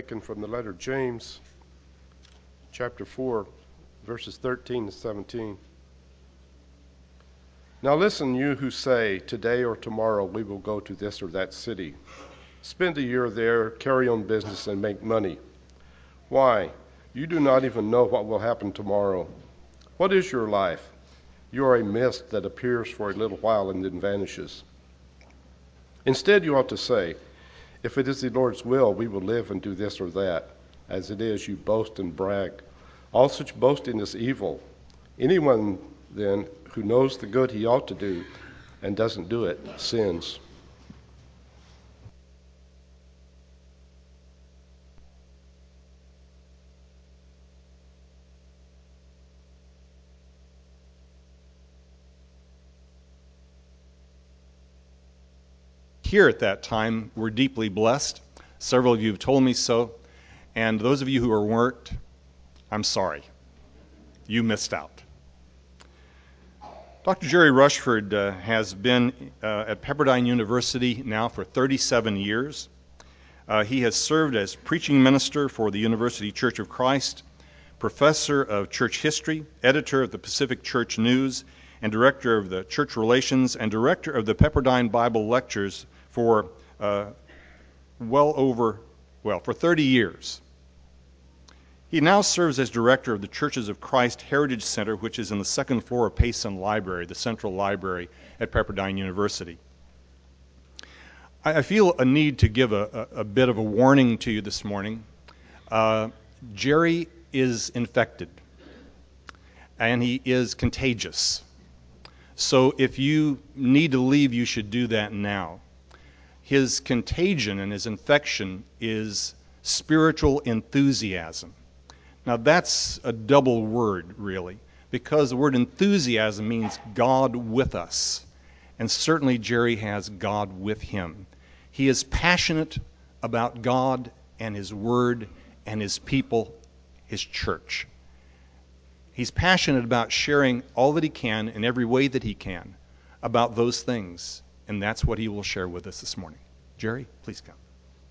Taken from the letter of James, chapter 4, verses 13 to 17. Now listen, you who say, today or tomorrow we will go to this or that city, spend a year there, carry on business, and make money. Why? You do not even know what will happen tomorrow. What is your life? You are a mist that appears for a little while and then vanishes. Instead, you ought to say, if it is the Lord's will, we will live and do this or that. As it is, you boast and brag. All such boasting is evil. Anyone, then, who knows the good he ought to do and doesn't do it, sins. Here at that time were deeply blessed. Several of you have told me so. And those of you who weren't, I'm sorry. You missed out. Dr. Jerry Rushford has been at Pepperdine University now for 37 years. He has served as preaching minister for the University Church of Christ, professor of church history, editor of the Pacific Church News, and director of the Church Relations, and director of the Pepperdine Bible Lectures for 30 years. He now serves as director of the Churches of Christ Heritage Center, which is in the second floor of Payson Library, the central library at Pepperdine University. I feel a need to give a bit of a warning to you this morning. Jerry is infected, and he is contagious. So if you need to leave, you should do that now. His contagion and his infection is spiritual enthusiasm. Now that's a double word, really, because the word enthusiasm means God with us. And certainly Jerry has God with him. He is passionate about God and His Word and His people, His church. He's passionate about sharing all that he can in every way that he can about those things. And that's what he will share with us this morning. Jerry, please come.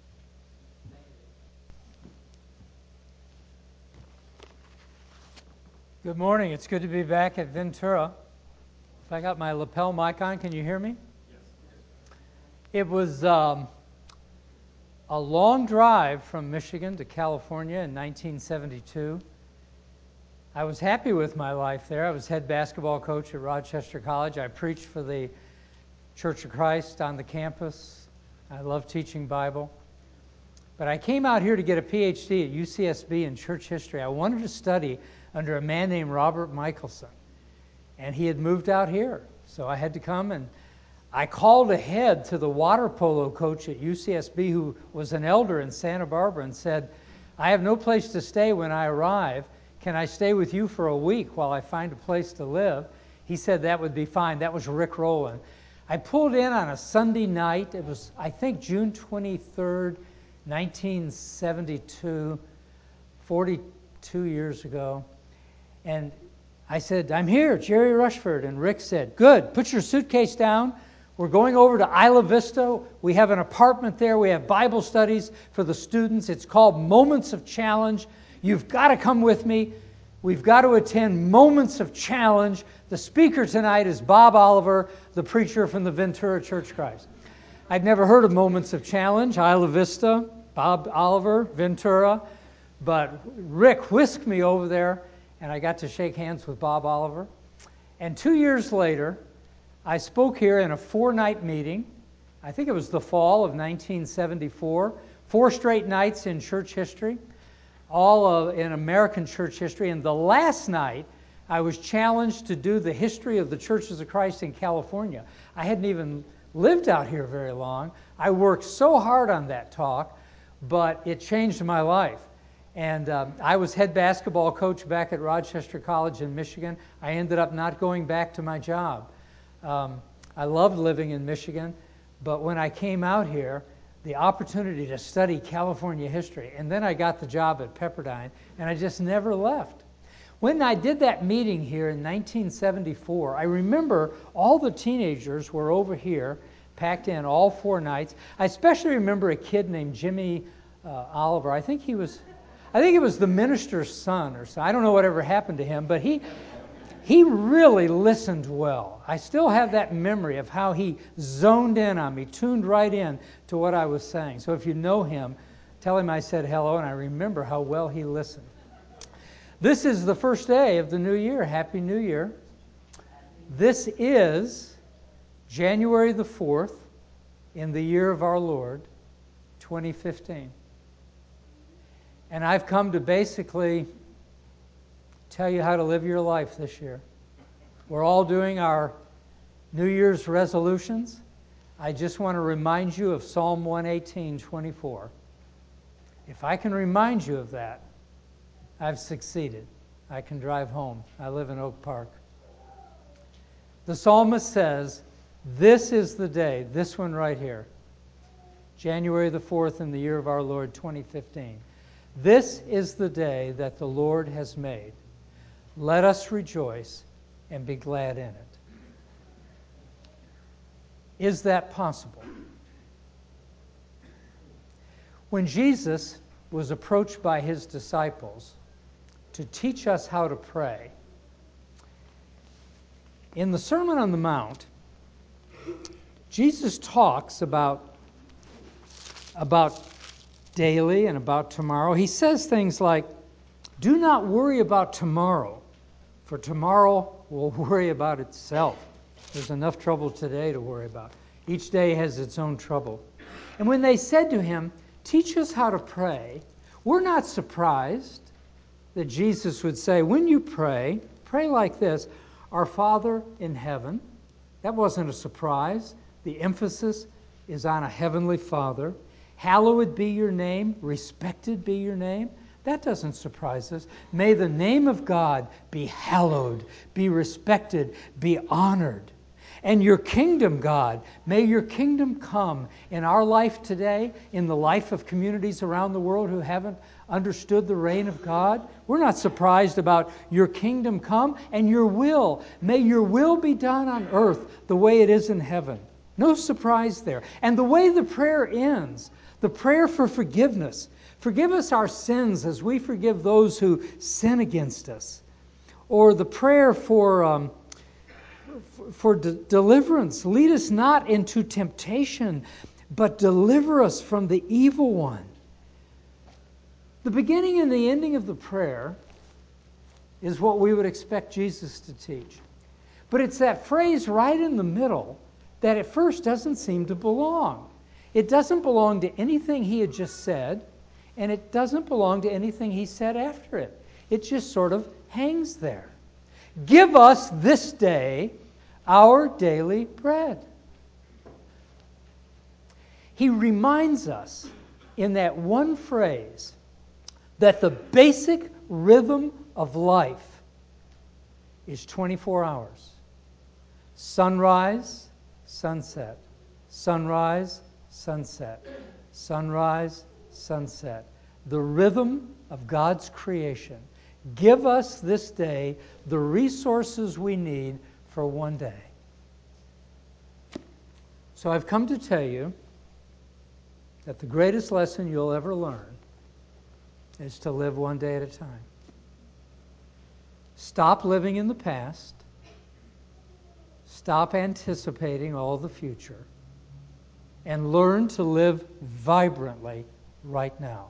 Good morning. It's good to be back at Ventura. If I got my lapel mic on, can you hear me? Yes. It was a long drive from Michigan to California in 1972. I was happy with my life there. I was head basketball coach at Rochester College. I preached for the Church of Christ on the campus. I love teaching Bible. But I came out here to get a PhD at UCSB in church history. I wanted to study under a man named Robert Michelson. And he had moved out here. So I had to come, and I called ahead to the water polo coach at UCSB, who was an elder in Santa Barbara, and said, I have no place to stay when I arrive. Can I stay with you for a week while I find a place to live? He said that would be fine. That was Rick Rowland. I pulled in on a Sunday night. It was, I think, June 23rd, 1972, 42 years ago. And I said, I'm here, Jerry Rushford. And Rick said, good, put your suitcase down. We're going over to Isla Vista. We have an apartment there. We have Bible studies for the students. It's called Moments of Challenge. You've got to come with me. We've got to attend Moments of Challenge. The speaker tonight is Bob Oliver, the preacher from the Ventura Church Christ. I'd never heard of Moments of Challenge, Isla Vista, Bob Oliver, Ventura. But Rick whisked me over there, and I got to shake hands with Bob Oliver. And 2 years later, I spoke here in a 4-night meeting. I think it was the fall of 1974. 4 straight nights in church history, all in American church history. And the last night, I was challenged to do the history of the Churches of Christ in California. I hadn't even lived out here very long. I worked so hard on that talk, but it changed my life. And I was head basketball coach back at Rochester College in Michigan. I ended up not going back to my job. I loved living in Michigan, but when I came out here, the opportunity to study California history, and then I got the job at Pepperdine, and I just never left. When I did that meeting here in 1974, I remember all the teenagers were over here, packed in all 4 nights. I especially remember a kid named Jimmy Oliver. I think it was the minister's son or so. I don't know whatever happened to him, but he really listened well. I still have that memory of how he zoned in on me, tuned right in to what I was saying. So if you know him, tell him I said hello, and I remember how well he listened. This is the first day of the new year. Happy New Year. This is January the 4th in the year of our Lord, 2015. And I've come to basically tell you how to live your life this year. We're all doing our New Year's resolutions. I just want to remind you of Psalm 118:24. If I can remind you of that, I've succeeded. I can drive home. I live in Oak Park. The psalmist says, this is the day, this one right here, January the 4th in the year of our Lord 2015. This is the day that the Lord has made. Let us rejoice and be glad in it. Is that possible? When Jesus was approached by his disciples to teach us how to pray, in the Sermon on the Mount, Jesus talks about daily and about tomorrow. He says things like, do not worry about tomorrow, for tomorrow will worry about itself. There's enough trouble today to worry about. Each day has its own trouble. And when they said to him, teach us how to pray, we're not surprised that Jesus would say, when you pray, pray like this, our Father in heaven. That wasn't a surprise. The emphasis is on a heavenly Father. Hallowed be your name, respected be your name. That doesn't surprise us. May the name of God be hallowed, be respected, be honored. And your kingdom, God, may your kingdom come in our life today, in the life of communities around the world who haven't understood the reign of God. We're not surprised about your kingdom come and your will. May your will be done on earth the way it is in heaven. No surprise there. And the way the prayer ends, the prayer for forgiveness. Forgive us our sins as we forgive those who sin against us. Or the prayer for deliverance. Lead us not into temptation, but deliver us from the evil one. The beginning and the ending of the prayer is what we would expect Jesus to teach. But it's that phrase right in the middle that at first doesn't seem to belong. It doesn't belong to anything he had just said, and it doesn't belong to anything he said after it. It just sort of hangs there. Give us this day our daily bread. He reminds us in that one phrase that the basic rhythm of life is 24 hours. Sunrise, sunset. Sunrise, sunset. Sunrise, sunset. The rhythm of God's creation. Give us this day the resources we need for one day. So I've come to tell you that the greatest lesson you'll ever learn is to live one day at a time. Stop living in the past. Stop anticipating all the future. And learn to live vibrantly right now.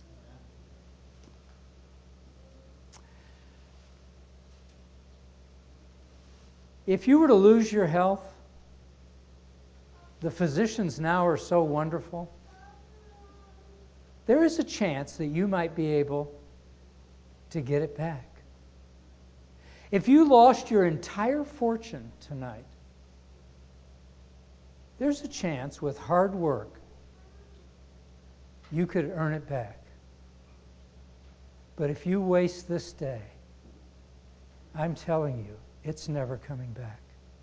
If you were to lose your health, the physicians now are so wonderful. There is a chance that you might be able to get it back. If you lost your entire fortune tonight, there's a chance with hard work you could earn it back. But if you waste this day, I'm telling you, it's never coming back.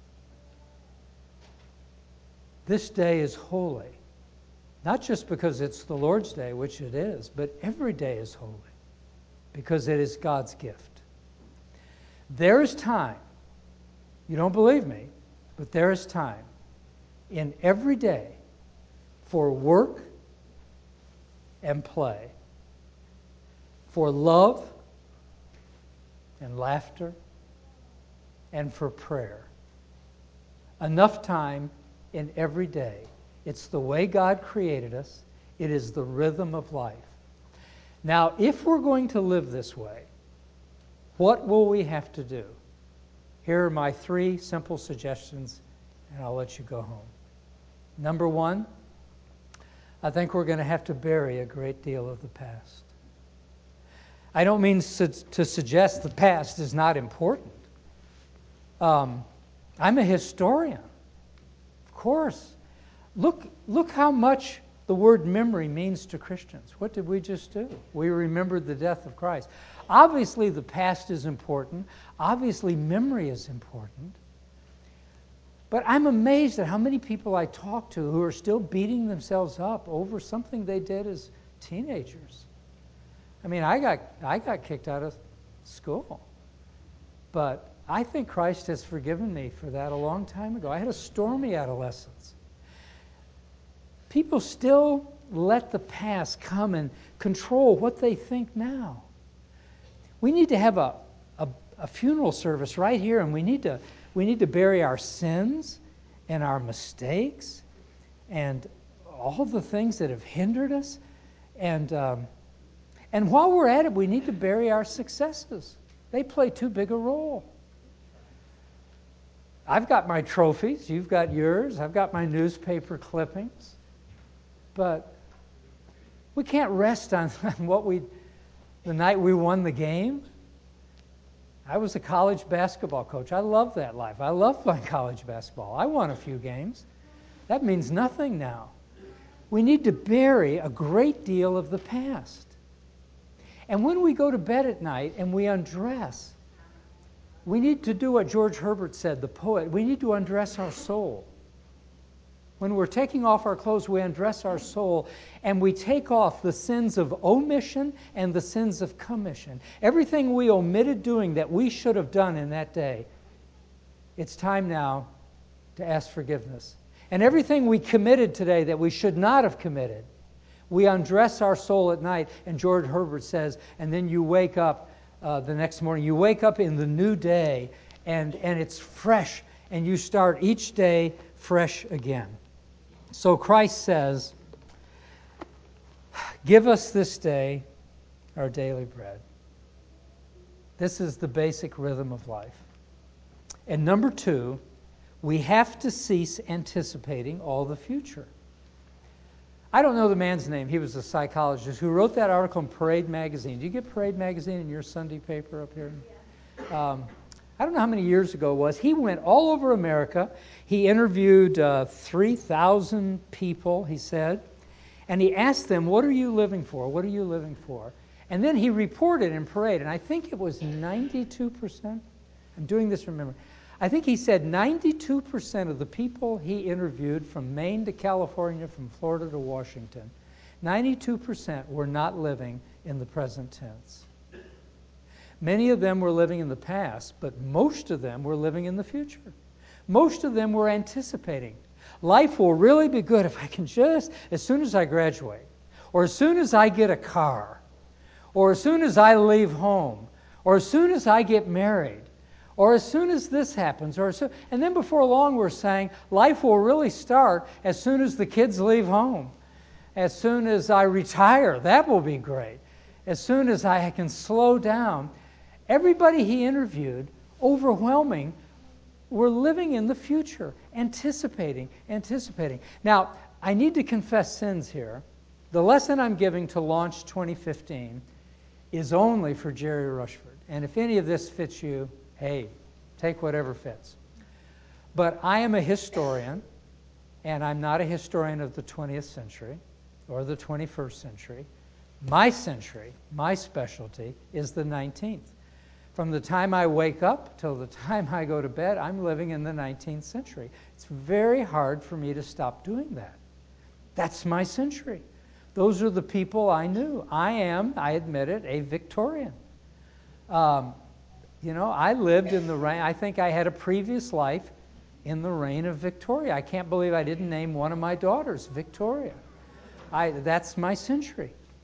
This day is holy. Not just because it's the Lord's day, which it is, but every day is holy because it is God's gift. There is time, you don't believe me, but there is time in every day for work, and play, for love and laughter, and for prayer. Enough time in every day. It's the way God created us. It is the rhythm of life. Now, if we're going to live this way, what will we have to do? Here are my 3 simple suggestions, and I'll let you go home. Number 1, I think we're going to have to bury a great deal of the past. I don't mean to suggest the past is not important. I'm a historian. Of course. Look how much the word memory means to Christians. What did we just do? We remembered the death of Christ. Obviously, the past is important. Obviously, memory is important. But I'm amazed at how many people I talk to who are still beating themselves up over something they did as teenagers. I mean, I got kicked out of school. But I think Christ has forgiven me for that a long time ago. I had a stormy adolescence. People still let the past come and control what they think now. We need to have a funeral service right here, and we need to bury our sins and our mistakes and all the things that have hindered us. And while we're at it, we need to bury our successes. They play too big a role. I've got my trophies. You've got yours. I've got my newspaper clippings. But we can't rest on the night we won the game. I was a college basketball coach. I love that life. I love playing college basketball. I won a few games. That means nothing now. We need to bury a great deal of the past. And when we go to bed at night and we undress, we need to do what George Herbert said, the poet. We need to undress our soul. When we're taking off our clothes, we undress our soul, and we take off the sins of omission and the sins of commission. Everything we omitted doing that we should have done in that day, it's time now to ask forgiveness. And everything we committed today that we should not have committed, we undress our soul at night, and George Herbert says, and then you wake up the next morning. You wake up in the new day, and it's fresh, and you start each day fresh again. So Christ says, give us this day our daily bread. This is the basic rhythm of life. And number 2, we have to cease anticipating all the future. I don't know the man's name. He was a psychologist who wrote that article in Parade Magazine. Do you get Parade Magazine in your Sunday paper up here? I don't know how many years ago it was. He went all over America. He interviewed 3,000 people, he said, and he asked them, what are you living for? What are you living for? And then he reported in Parade, and I think it was 92%. I'm doing this from memory. I think he said 92% of the people he interviewed from Maine to California, from Florida to Washington, 92% were not living in the present tense. Many of them were living in the past, but most of them were living in the future. Most of them were anticipating. Life will really be good if I can just, as soon as I graduate, or as soon as I get a car, or as soon as I leave home, or as soon as I get married, or as soon as this happens, and then before long we're saying life will really start as soon as the kids leave home, as soon as I retire. That will be great. As soon as I can slow down. Everybody he interviewed, overwhelming, were living in the future, anticipating. Now, I need to confess sins here. The lesson I'm giving to launch 2015 is only for Jerry Rushford. And if any of this fits you, hey, take whatever fits. But I am a historian, and I'm not a historian of the 20th century or the 21st century. My century, my specialty, is the 19th. From the time I wake up till the time I go to bed, I'm living in the 19th century. It's very hard for me to stop doing that. That's my century. Those are the people I knew. I am, I admit it, a Victorian. I lived in the reign, I think I had a previous life in the reign of Victoria. I can't believe I didn't name one of my daughters Victoria. That's my century.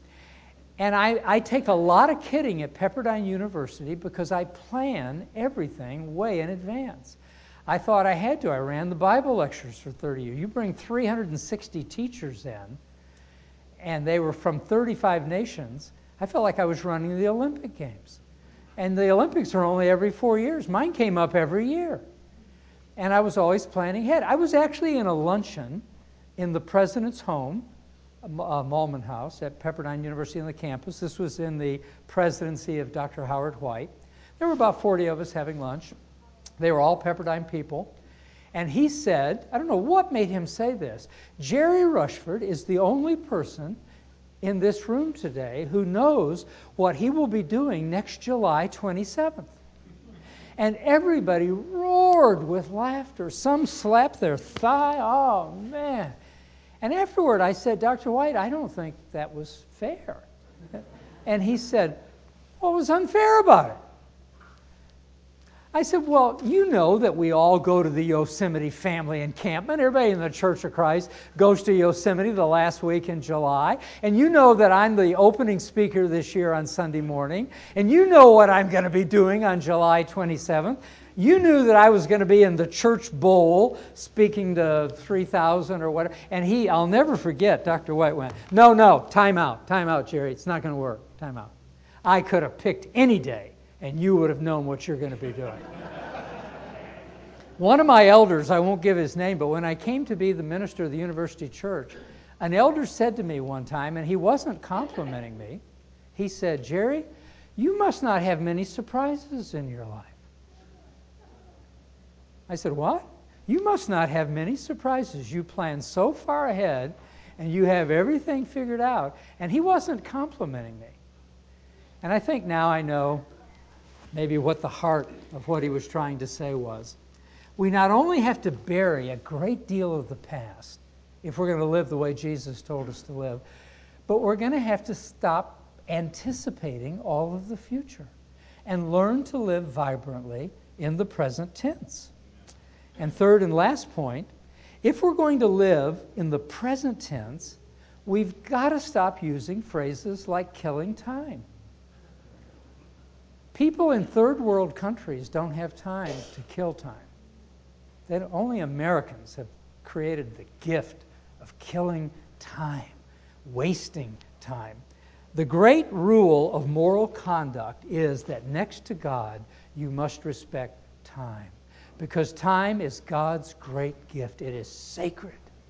And I take a lot of kidding at Pepperdine University because I plan everything way in advance. I thought I had to. I ran the Bible lectures for 30 years. You bring 360 teachers in, and they were from 35 nations. I felt like I was running the Olympic Games. And the Olympics are only every 4 years. Mine came up every year. And I was always planning ahead. I was actually in a luncheon in the president's home, Malman House at Pepperdine University on the campus. This was in the presidency of Dr. Howard White. There were about 40 of us having lunch. They were all Pepperdine people. And he said, I don't know what made him say this, Jerry Rushford is the only person in this room today who knows what he will be doing next July 27th. And everybody roared with laughter. Some slapped their thigh. Oh, man. And afterward, I said, Dr. White, I don't think that was fair. And he said, what was unfair about it? I said, well, you know that we all go to the Yosemite family encampment. Everybody in the Church of Christ goes to Yosemite the last week in July. And you know that I'm the opening speaker this year on Sunday morning. And you know what I'm going to be doing on July 27th. You knew that I was going to be in the church bowl speaking to 3,000 or whatever. And I'll never forget, Dr. White went, no, time out, Jerry. It's not going to work. Time out. I could have picked any day, and you would have known what you're going to be doing. One of my elders, I won't give his name, but when I came to be the minister of the university church, an elder said to me one time, and he wasn't complimenting me, he said, Jerry, you must not have many surprises in your life. I said, what? You must not have many surprises. You plan so far ahead, and you have everything figured out. And he wasn't complimenting me. And I think now I know maybe what the heart of what he was trying to say was. We not only have to bury a great deal of the past if we're going to live the way Jesus told us to live, but we're going to have to stop anticipating all of the future and learn to live vibrantly in the present tense. And third and last point, if we're going to live in the present tense, we've got to stop using phrases like killing time. People in third world countries don't have time to kill time. Only Americans have created the gift of killing time, wasting time. The great rule of moral conduct is that next to God, you must respect time. Because time is God's great gift. It is sacred.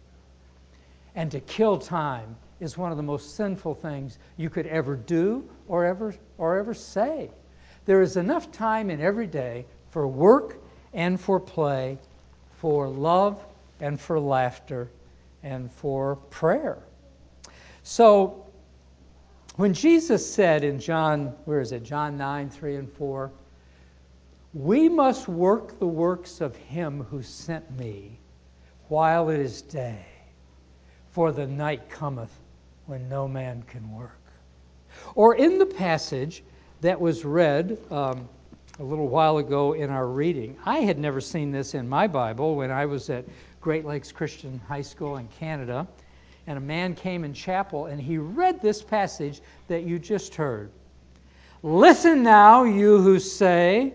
And to kill time is one of the most sinful things you could ever do or ever say. There is enough time in every day for work and for play, for love and for laughter, and for prayer. So when Jesus said in John 9, 3 and 4, we must work the works of him who sent me while it is day, for the night cometh when no man can work. Or in the passage that was read a little while ago in our reading, I had never seen this in my Bible when I was at Great Lakes Christian High School in Canada, and a man came in chapel and he read this passage that you just heard. Listen now, you who say,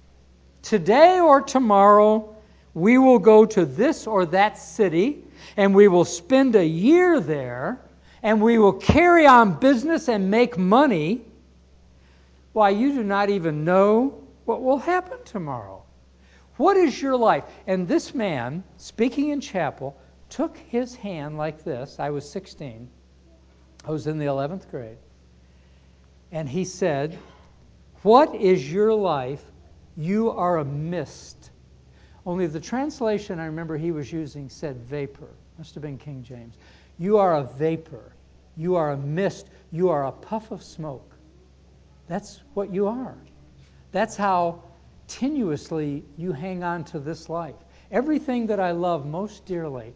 today or tomorrow we will go to this or that city, and we will spend a year there, and we will carry on business and make money. Why, you do not even know what will happen tomorrow. What is your life? And this man, speaking in chapel, took his hand like this. I was 16. I was in the 11th grade. And he said, what is your life? You are a mist. Only the translation I remember he was using said vapor. Must have been King James. You are a vapor. You are a mist. You are a puff of smoke. That's what you are. That's how tenuously you hang on to this life. Everything that I love most dearly,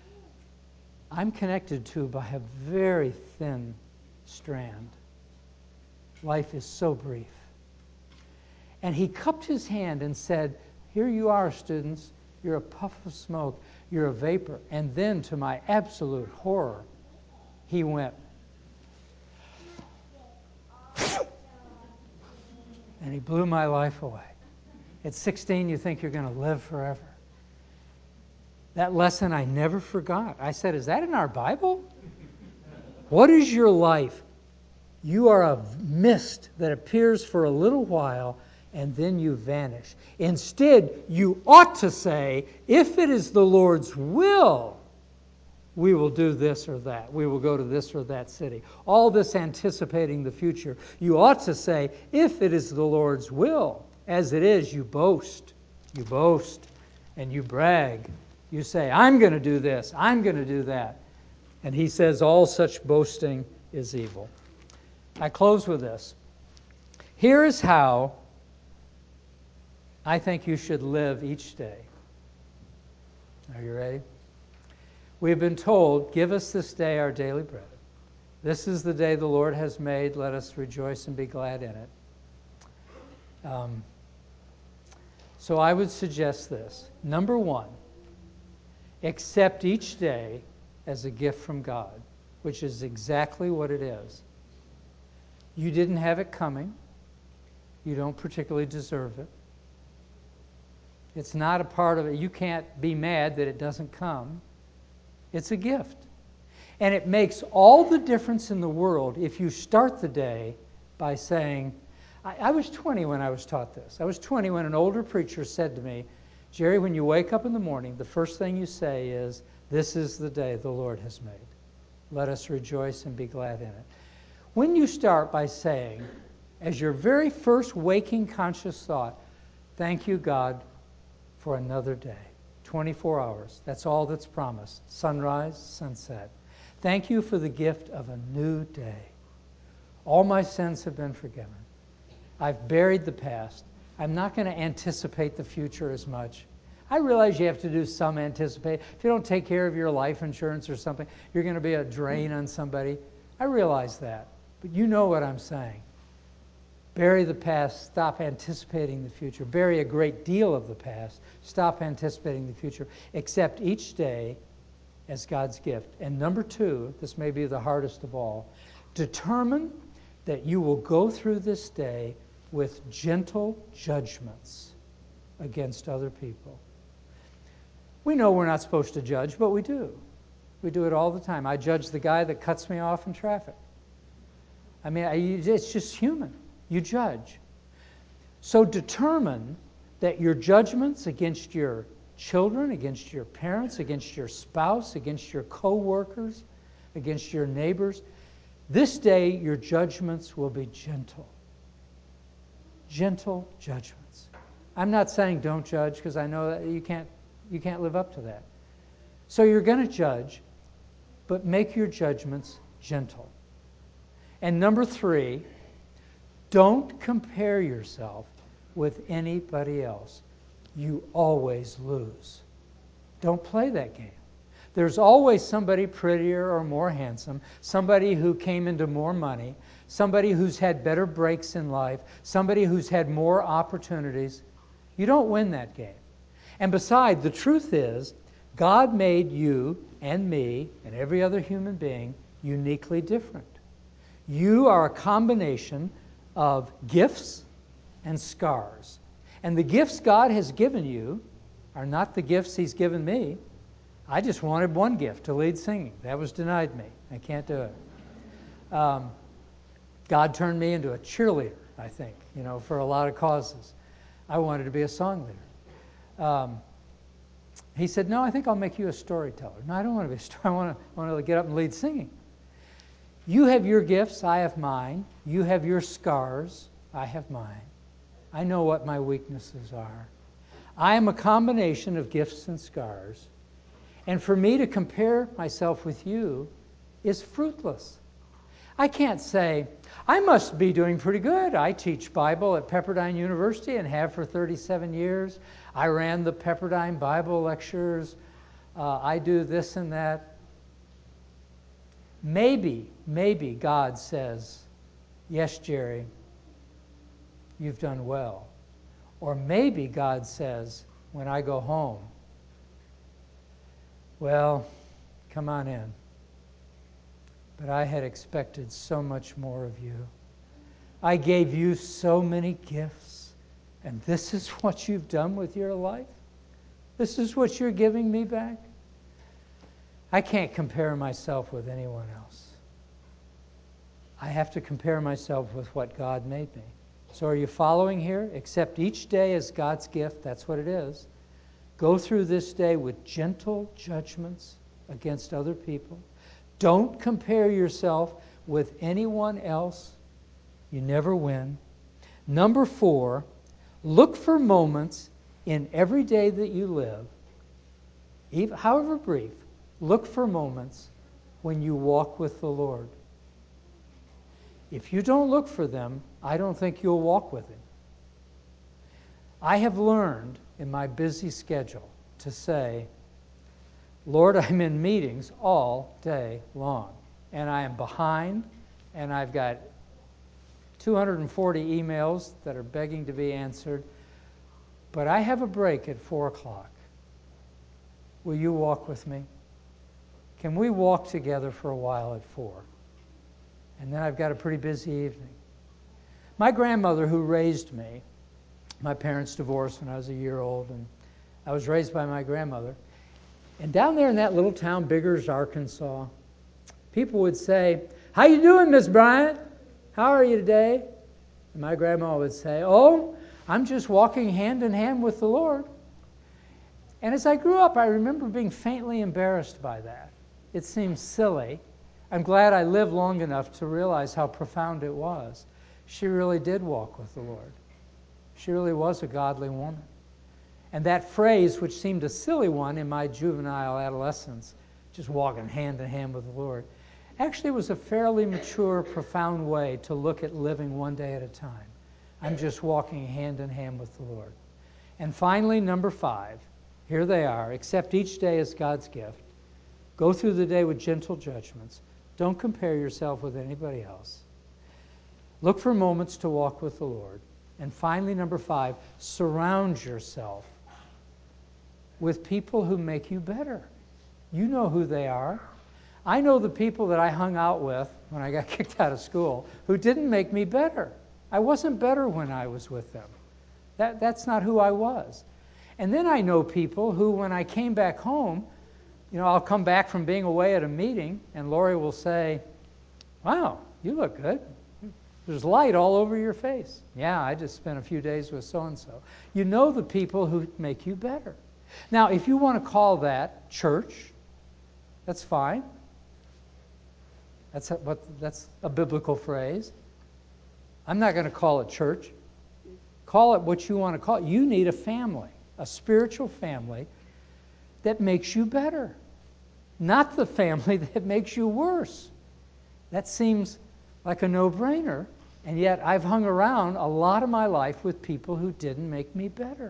I'm connected to by a very thin strand. Life is so brief. And he cupped his hand and said, here you are, students. You're a puff of smoke. You're a vapor. And then, to my absolute horror, he went, and he blew my life away. At 16, you think you're going to live forever. That lesson I never forgot. I said, is that in our Bible? What is your life? You are a mist that appears for a little while and then you vanish. Instead, you ought to say, if it is the Lord's will, we will do this or that. We will go to this or that city. All this anticipating the future. You ought to say, if it is the Lord's will. As it is, you boast. You boast and you brag. You say, I'm going to do this. I'm going to do that. And he says all such boasting is evil. I close with this. Here is how I think you should live each day. Are you ready? We've been told, give us this day our daily bread. This is the day the Lord has made. Let us rejoice and be glad in it. So I would suggest this. Number one, accept each day as a gift from God, which is exactly what it is. You didn't have it coming. You don't particularly deserve it. It's not a part of it. You can't be mad that it doesn't come. It's a gift. And it makes all the difference in the world if you start the day by saying, I was 20 when I was taught this. I was 20 when an older preacher said to me, Jerry, when you wake up in the morning, the first thing you say is, this is the day the Lord has made. Let us rejoice and be glad in it. When you start by saying, as your very first waking conscious thought, thank you, God, for another day. 24 hours. That's all that's promised. Sunrise, sunset. Thank you for the gift of a new day. All my sins have been forgiven. I've buried the past. I'm not going to anticipate the future as much. I realize you have to do some anticipate. If you don't take care of your life insurance or something, you're going to be a drain on somebody. I realize that. But you know what I'm saying. Bury the past, stop anticipating the future. Bury a great deal of the past, stop anticipating the future. Accept each day as God's gift. And number two, this may be the hardest of all, determine that you will go through this day with gentle judgments against other people. We know we're not supposed to judge, but we do. We do it all the time. I judge the guy that cuts me off in traffic. I mean, it's just human. You judge. So determine that your judgments against your children, against your parents, against your spouse, against your co-workers, against your neighbors, this day your judgments will be gentle. Gentle judgments. I'm not saying don't judge, because I know that you can't live up to that. So you're going to judge, but make your judgments gentle. And number three, don't compare yourself with anybody else. You always lose. Don't play that game. There's always somebody prettier or more handsome, somebody who came into more money, somebody who's had better breaks in life, somebody who's had more opportunities. You don't win that game. And besides, the truth is, God made you and me and every other human being uniquely different. You are a combination of gifts and scars. And the gifts God has given you are not the gifts He's given me. I just wanted one gift, to lead singing. That was denied me. I can't do it. God turned me into a cheerleader, I think, for a lot of causes. I wanted to be a song leader. He said, no, I think I'll make you a storyteller. No, I don't want to be a storyteller. I want to get up and lead singing. You have your gifts, I have mine. You have your scars, I have mine. I know what my weaknesses are. I am a combination of gifts and scars. And for me to compare myself with you is fruitless. I can't say, I must be doing pretty good. I teach Bible at Pepperdine University and have for 37 years. I ran the Pepperdine Bible lectures. I do this and that. Maybe God says, yes, Jerry, you've done well. Or maybe God says, when I go home, well, come on in. But I had expected so much more of you. I gave you so many gifts, and this is what you've done with your life? This is what you're giving me back? I can't compare myself with anyone else. I have to compare myself with what God made me. So are you following here? Accept each day as God's gift. That's what it is. Go through this day with gentle judgments against other people. Don't compare yourself with anyone else. You never win. Number 4, look for moments in every day that you live, even, however brief, look for moments when you walk with the Lord. If you don't look for them, I don't think you'll walk with Him. I have learned in my busy schedule to say, Lord, I'm in meetings all day long, and I am behind, and I've got 240 emails that are begging to be answered, but I have a break at 4 o'clock. Will you walk with me? Can we walk together for a while at 4? And then I've got a pretty busy evening. My grandmother, who raised me, my parents divorced when I was a year old, and I was raised by my grandmother. And down there in that little town, Biggers, Arkansas, people would say, "How you doing, Miss Bryant? How are you today?" And my grandma would say, "Oh, I'm just walking hand in hand with the Lord." And as I grew up, I remember being faintly embarrassed by that. It seemed silly. I'm glad I lived long enough to realize how profound it was. She really did walk with the Lord. She really was a godly woman. And that phrase, which seemed a silly one in my juvenile adolescence, just walking hand in hand with the Lord, actually was a fairly mature, profound way to look at living one day at a time. I'm just walking hand in hand with the Lord. And finally, number 5, here they are. Accept each day as God's gift. Go through the day with gentle judgments. Don't compare yourself with anybody else. Look for moments to walk with the Lord. And finally, number 5, surround yourself with people who make you better. You know who they are. I know the people that I hung out with when I got kicked out of school who didn't make me better. I wasn't better when I was with them. That's not who I was. And then I know people who, when I came back home, I'll come back from being away at a meeting, and Lori will say, "Wow, you look good. There's light all over your face." "Yeah, I just spent a few days with so-and-so." You know the people who make you better. Now, if you want to call that church, that's fine. That's a biblical phrase. I'm not going to call it church. Call it what you want to call it. You need a family, a spiritual family that makes you better, not the family that makes you worse. That seems like a no-brainer, and yet I've hung around a lot of my life with people who didn't make me better.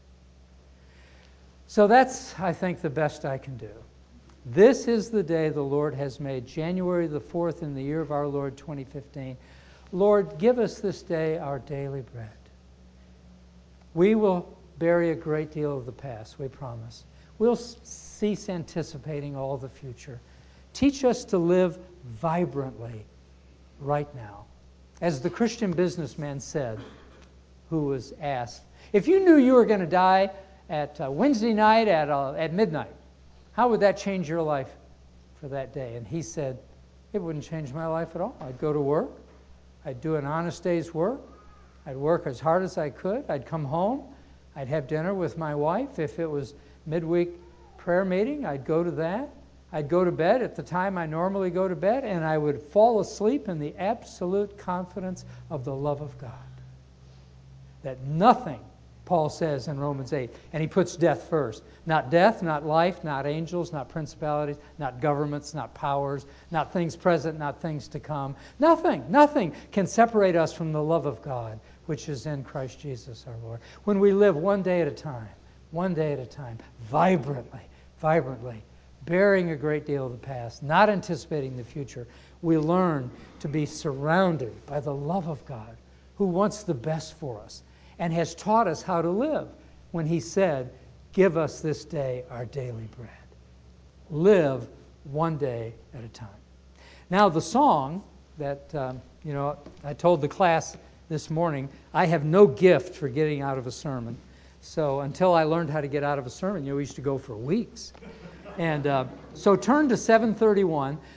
So that's, I think, the best I can do. This is the day the Lord has made, January the 4th in the year of our Lord 2015. Lord, give us this day our daily bread. We will bury a great deal of the past, we promise. We'll cease anticipating all the future. Teach us to live vibrantly right now. As the Christian businessman said, who was asked, if you knew you were going to die at Wednesday night at midnight, how would that change your life for that day? And he said, it wouldn't change my life at all. I'd go to work. I'd do an honest day's work. I'd work as hard as I could. I'd come home. I'd have dinner with my wife. If it was midweek prayer meeting, I'd go to that. I'd go to bed at the time I normally go to bed, and I would fall asleep in the absolute confidence of the love of God. That nothing, Paul says in Romans 8, and he puts death first. Not death, not life, not angels, not principalities, not governments, not powers, not things present, not things to come. Nothing can separate us from the love of God, which is in Christ Jesus our Lord. When we live one day at a time, vibrantly, bearing a great deal of the past, not anticipating the future, we learn to be surrounded by the love of God, who wants the best for us and has taught us how to live when he said, give us this day our daily bread. Live one day at a time. Now, the song that You know, I told the class this morning, I have no gift for getting out of a sermon. So until I learned how to get out of a sermon, we used to go for weeks. And so turn to 731.